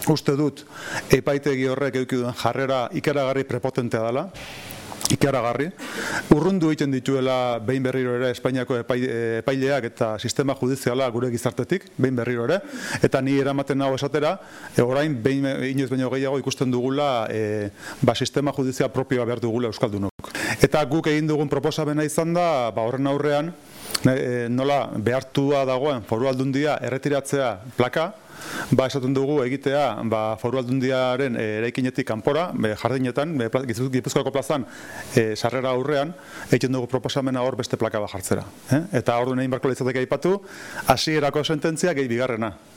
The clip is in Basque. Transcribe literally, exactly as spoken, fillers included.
uste dut epaitegi horrek eduki duen jarrera ikaragarri prepotentea dela, ikaragarri. Urrundu egiten dituela behin berriro ere Espainiako epaileak eta sistema judiziala gure gizartetik, behin berriro ere, eta ni eramaten nago esatera, e, orain behin inoiz baino gehiago ikusten dugula e, ba, sistema judizial propioa behar dugula Euskaldunok. Eta guk egin dugun proposamena izan da, ba, horren aurrean, e, nola behartua dagoen Foru Aldundia erretiratzea plaka, ba, esaten dugu egitea ba, Foru Aldundiaren eraikinetik kanpora, jardinetan, Gipuzkoako plazan, e, sarrera aurrean, egiten dugu proposamena hor beste plaka bat jartzera. Eh? Eta hor duen egin barko litzateke aipatu, hasierako sententzia gehi bigarrena.